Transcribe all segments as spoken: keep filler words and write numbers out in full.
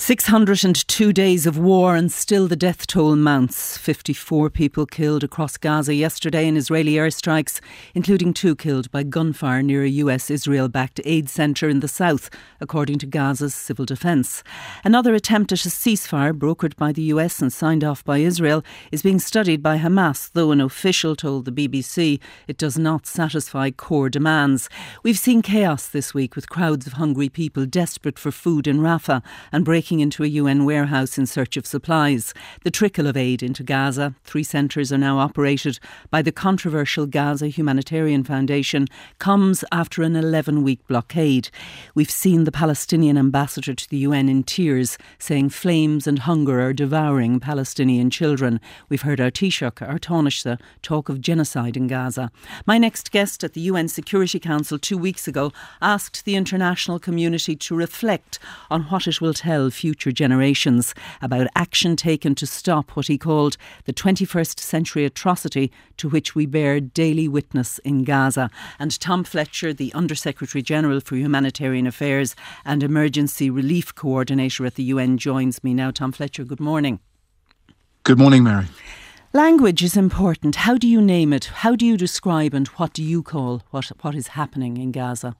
six hundred two days of war and still the death toll mounts. fifty-four people killed across Gaza yesterday in Israeli airstrikes, including two killed by gunfire near a U S Israel-backed aid centre in the south, according to Gaza's civil defence. Another attempt at a ceasefire, brokered by the U S and signed off by Israel, is being studied by Hamas, though an official told the B B C it does not satisfy core demands. We've seen chaos this week with crowds of hungry people desperate for food in Rafah and breaking into a U N warehouse in search of supplies. The trickle of aid into Gaza, three centres are now operated by the controversial Gaza Humanitarian Foundation, comes after an eleven-week blockade. We've seen the Palestinian ambassador to the U N in tears, saying flames and hunger are devouring Palestinian children. We've heard our Taoiseach, our Taoiseach, talk of genocide in Gaza. My next guest at the U N Security Council two weeks ago asked the international community to reflect on what it will tell future generations about action taken to stop what he called the twenty-first century atrocity to which we bear daily witness in Gaza. And Tom Fletcher, the Under-Secretary General for Humanitarian Affairs and Emergency Relief Coordinator at the U N, joins me now. Tom Fletcher, good morning. Good morning, Mary. Language is important. How do you name it? How do you describe and what do you call what, what is happening in Gaza?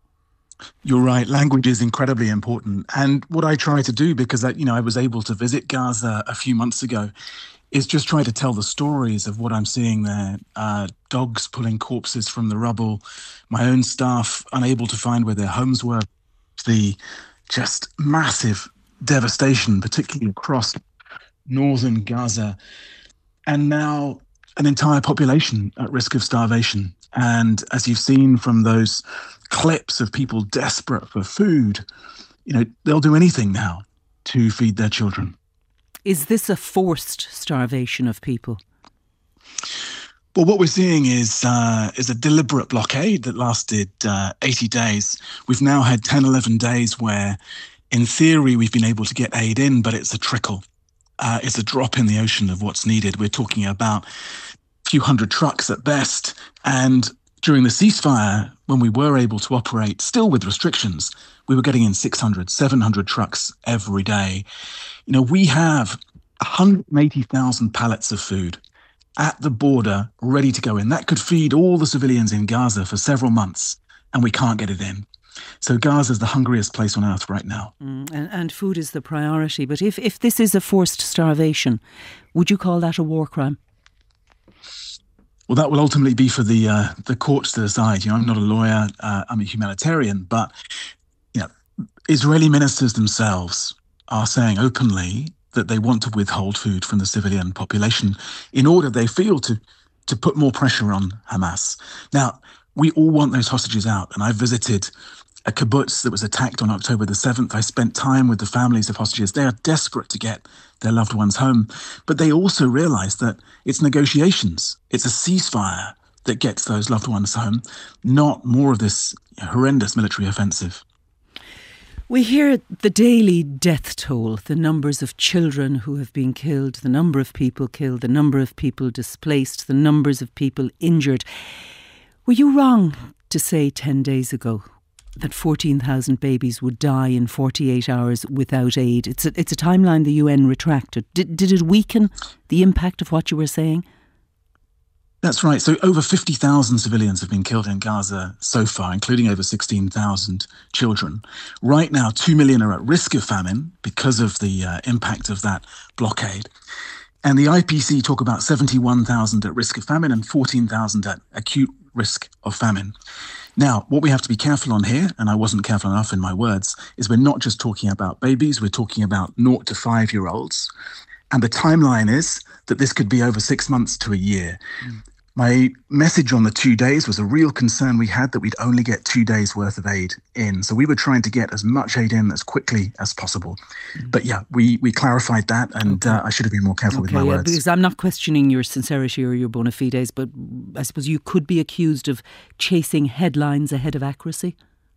You're right. Language is incredibly important. And what I try to do, because I, you know, I was able to visit Gaza a few months ago, is just try to tell the stories of what I'm seeing there. Uh, dogs pulling corpses from the rubble, my own staff unable to find where their homes were, the just massive devastation, particularly across northern Gaza, and now an entire population at risk of starvation. And as you've seen from those clips of people desperate for food, you know, they'll do anything now to feed their children. Is this a forced starvation of people? Well, what we're seeing is uh, is a deliberate blockade that lasted uh, eighty days. We've now had ten, eleven days where, in theory, we've been able to get aid in, but it's a trickle. Uh, it's a drop in the ocean of what's needed. We're talking about a few hundred trucks at best. And during the ceasefire, when we were able to operate, still with restrictions, we were getting in six hundred, seven hundred trucks every day. You know, we have one hundred eighty thousand pallets of food at the border ready to go in. That could feed all the civilians in Gaza for several months, and we can't get it in. So Gaza is the hungriest place on earth right now. Mm, and, and food is the priority. But if, if this is a forced starvation, would you call that a war crime? Well, that will ultimately be for the uh, the courts to decide. You know, I'm not a lawyer. Uh, I'm a humanitarian. But, you know, Israeli ministers themselves are saying openly that they want to withhold food from the civilian population in order, they feel, to to put more pressure on Hamas. Now, we all want those hostages out. And I visited a kibbutz that was attacked on October the seventh. I spent time with the families of hostages. They are desperate to get their loved ones home. But they also realize that it's negotiations. It's a ceasefire that gets those loved ones home, not more of this horrendous military offensive. We hear the daily death toll, the numbers of children who have been killed, the number of people killed, the number of people displaced, the numbers of people injured. Were you wrong to say ten days ago that fourteen thousand babies would die in forty-eight hours without aid? It's a, it's a timeline the U N retracted. Did, did it weaken the impact of what you were saying? That's right. So over fifty thousand civilians have been killed in Gaza so far, including over sixteen thousand children. Right now, two million are at risk of famine because of the uh, impact of that blockade. And the I P C talk about seventy-one thousand at risk of famine and fourteen thousand at acute risk of famine. Now, what we have to be careful on here, and I wasn't careful enough in my words, is we're not just talking about babies, we're talking about naught to five-year-olds. And the timeline is that this could be over six months to a year. Mm. My message on the two days was a real concern we had that we'd only get two days worth of aid in. So we were trying to get as much aid in as quickly as possible. Mm. But yeah, we, we clarified that, and okay. uh, I should have been more careful okay, with my yeah, words. Because I'm not questioning your sincerity or your bona fides, but I suppose you could be accused of chasing headlines ahead of accuracy.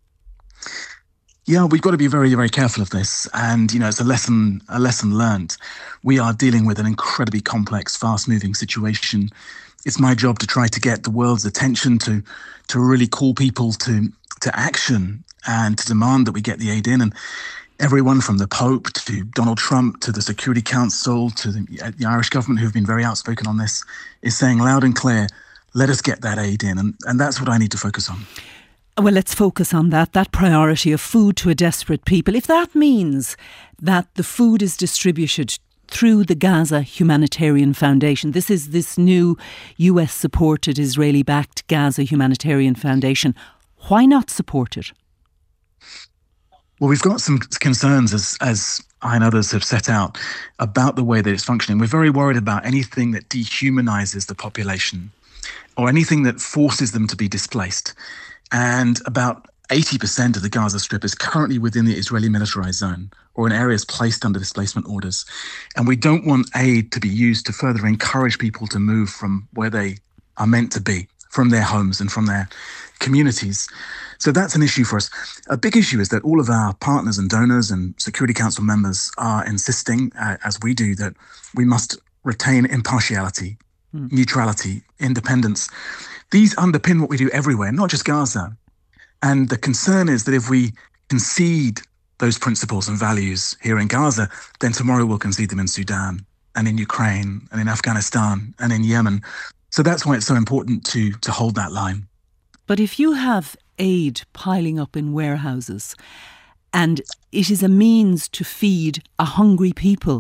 Yeah, we've got to be very, very careful of this. And, you know, it's a lesson, a lesson learned. We are dealing with an incredibly complex, fast-moving situation. It's my job to try to get the world's attention, to to really call people to to action and to demand that we get the aid in. And everyone from the Pope to Donald Trump to the Security Council to the, the Irish government, who've been very outspoken on this, is saying loud and clear, let us get that aid in. And, and that's what I need to focus on. Well, let's focus on that, that priority of food to a desperate people. If that means that the food is distributed through the Gaza Humanitarian Foundation, this is this new U S-supported, Israeli-backed Gaza Humanitarian Foundation, why not support it? Well, we've got some concerns, as as I and others have set out, about the way that it's functioning. We're very worried about anything that dehumanizes the population or anything that forces them to be displaced. And about eighty percent of the Gaza Strip is currently within the Israeli militarized zone or in areas placed under displacement orders. And we don't want aid to be used to further encourage people to move from where they are meant to be, from their homes and from their communities. So that's an issue for us. A big issue is that all of our partners and donors and Security Council members are insisting, uh, as we do, that we must retain impartiality, mm. neutrality, independence. These underpin what we do everywhere, not just Gaza. And the concern is that if we concede those principles and values here in Gaza, then tomorrow we'll concede them in Sudan and in Ukraine and in Afghanistan and in Yemen. So that's why it's so important to to hold that line. But if you have aid piling up in warehouses and it is a means to feed a hungry people,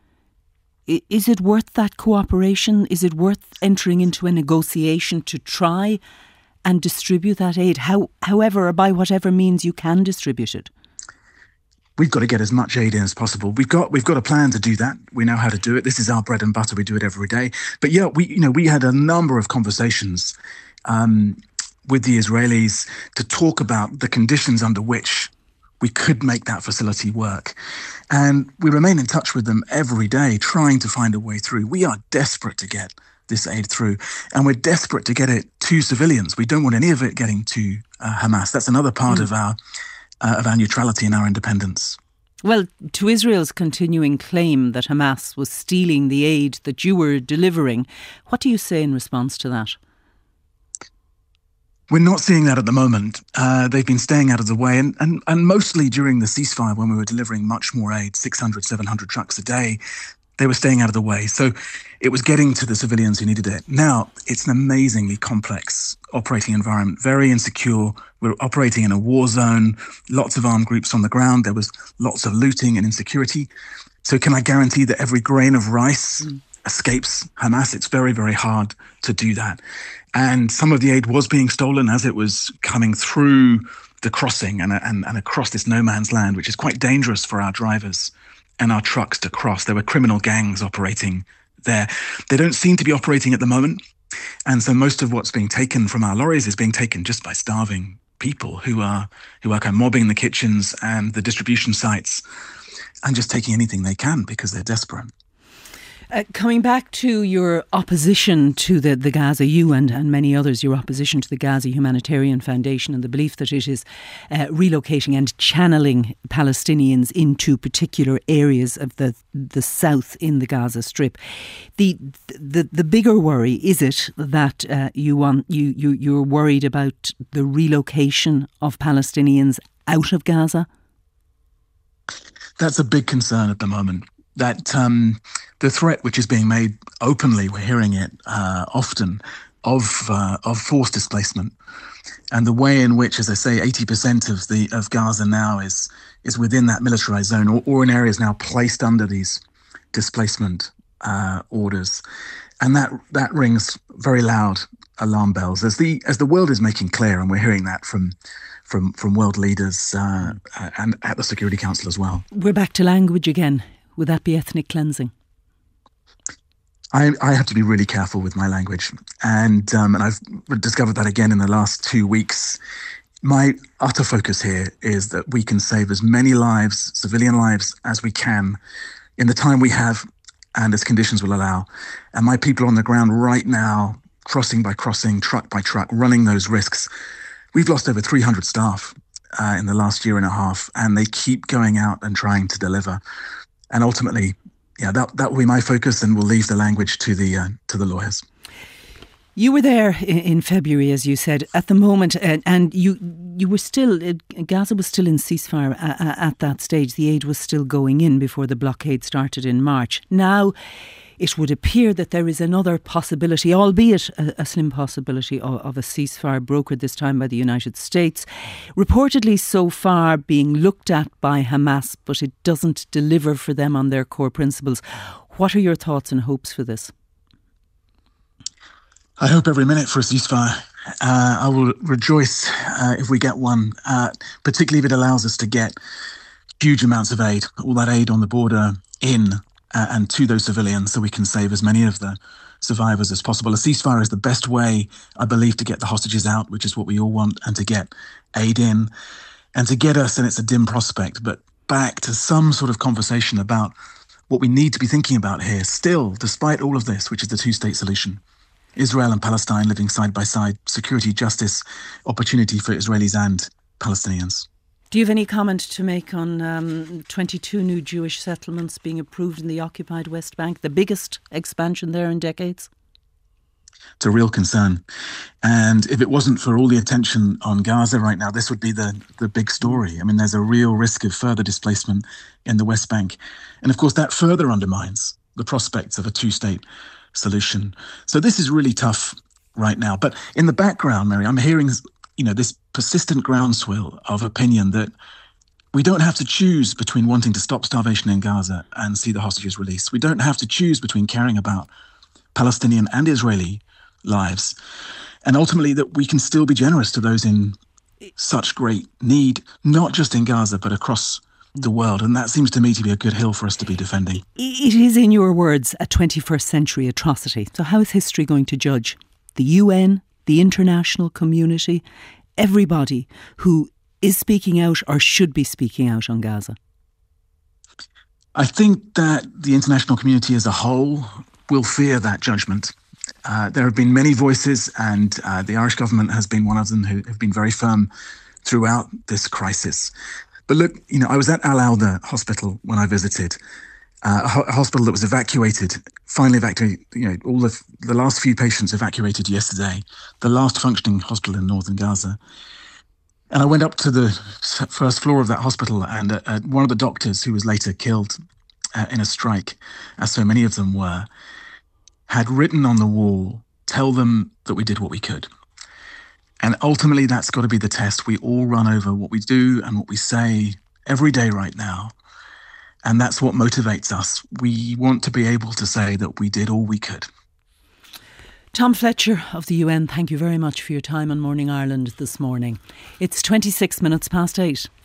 is it worth that cooperation? Is it worth entering into a negotiation to try and distribute that aid, how, however or by whatever means you can distribute it? We've got to get as much aid in as possible. We've got we've got a plan to do that. We know how to do it. This is our bread and butter. We do it every day. But yeah, we you know we had a number of conversations um, with the Israelis to talk about the conditions under which we could make that facility work. And we remain in touch with them every day, trying to find a way through. We are desperate to get this aid through, and we're desperate to get it to civilians. We don't want any of it getting to uh, Hamas. That's another part mm. of our uh, of our neutrality and our independence. Well, to Israel's continuing claim that Hamas was stealing the aid that you were delivering, what do you say in response to that? We're not seeing that at the moment. Uh, they've been staying out of the way, and, and, and mostly during the ceasefire when we were delivering much more aid, six hundred, seven hundred trucks a day, they were staying out of the way. So it was getting to the civilians who needed it. Now, it's an amazingly complex operating environment, very insecure. We're operating in a war zone, lots of armed groups on the ground. There was lots of looting and insecurity. So can I guarantee that every grain of rice mm. escapes Hamas? It's very, very hard to do that. And some of the aid was being stolen as it was coming through the crossing and, and, and across this no man's land, which is quite dangerous for our drivers and our trucks to cross. There were criminal gangs operating there. They don't seem to be operating at the moment. And so most of what's being taken from our lorries is being taken just by starving people who are who are kind of mobbing the kitchens and the distribution sites and just taking anything they can because they're desperate. Uh, coming back to your opposition to the, the Gaza, you and, and many others, your opposition to the Gaza Humanitarian Foundation and the belief that it is uh, relocating and channeling Palestinians into particular areas of the the south in the Gaza Strip. The the, the bigger worry, is it that uh, you want you, you you're worried about the relocation of Palestinians out of Gaza? That's a big concern at the moment. That um, the threat which is being made openly, we're hearing it uh, often, of uh, of forced displacement, and the way in which, as I say, eighty percent of the of Gaza now is is within that militarized zone, or, or in areas now placed under these displacement uh, orders, and that that rings very loud alarm bells as the as the world is making clear, and we're hearing that from. From, from world leaders uh, and at the Security Council as well. We're back to language again. Would that be ethnic cleansing? I, I have to be really careful with my language. And, um, and I've discovered that again in the last two weeks. My utter focus here is that we can save as many lives, civilian lives, as we can in the time we have and as conditions will allow. And my people on the ground right now, crossing by crossing, truck by truck, running those risks. We've lost over three hundred staff uh, in the last year and a half, and they keep going out and trying to deliver. And ultimately, yeah, that that will be my focus, and we'll leave the language to the uh, to the lawyers. You were there in February, as you said, at the moment, and you you were still, Gaza was still in ceasefire at that stage. The aid was still going in before the blockade started in March. Now, it would appear that there is another possibility, albeit a, a slim possibility, of, of a ceasefire brokered this time by the United States. Reportedly so far being looked at by Hamas, but it doesn't deliver for them on their core principles. What are your thoughts and hopes for this? I hope every minute for a ceasefire. Uh, I will rejoice uh, if we get one, uh, particularly if it allows us to get huge amounts of aid, all that aid on the border in uh, and to those civilians, so we can save as many of the survivors as possible. A ceasefire is the best way, I believe, to get the hostages out, which is what we all want, and to get aid in, and to get us, and it's a dim prospect, but back to some sort of conversation about what we need to be thinking about here, still, despite all of this, which is the two-state solution. Israel and Palestine living side by side, security, justice, opportunity for Israelis and Palestinians. Do you have any comment to make on um, twenty-two new Jewish settlements being approved in the occupied West Bank, the biggest expansion there in decades? It's a real concern. And if it wasn't for all the attention on Gaza right now, this would be the, the big story. I mean, there's a real risk of further displacement in the West Bank. And of course, that further undermines the prospects of a two-state solution. So this is really tough right now. But in the background, Mary, I'm hearing, you know, this persistent groundswell of opinion that we don't have to choose between wanting to stop starvation in Gaza and see the hostages released. We don't have to choose between caring about Palestinian and Israeli lives. And ultimately that we can still be generous to those in such great need, not just in Gaza, but across the world, and that seems to me to be a good hill for us to be defending. It is, in your words, a twenty-first century atrocity. So how is history going to judge the U N, the international community, everybody who is speaking out or should be speaking out on Gaza? I think that the international community as a whole will fear that judgment. Uh, there have been many voices, and uh, the Irish government has been one of them, who have been very firm throughout this crisis. But look, you know, I was at Al Auda Hospital when I visited, uh, a, ho- a hospital that was evacuated, finally evacuated, you know, all of the last few patients evacuated yesterday, the last functioning hospital in northern Gaza. And I went up to the first floor of that hospital, and uh, uh, one of the doctors, who was later killed uh, in a strike, as so many of them were, had written on the wall, "Tell them that we did what we could." And ultimately, that's got to be the test. We all run over what we do and what we say every day right now. And that's what motivates us. We want to be able to say that we did all we could. Tom Fletcher of the U N, thank you very much for your time on Morning Ireland this morning. It's twenty-six minutes past eight.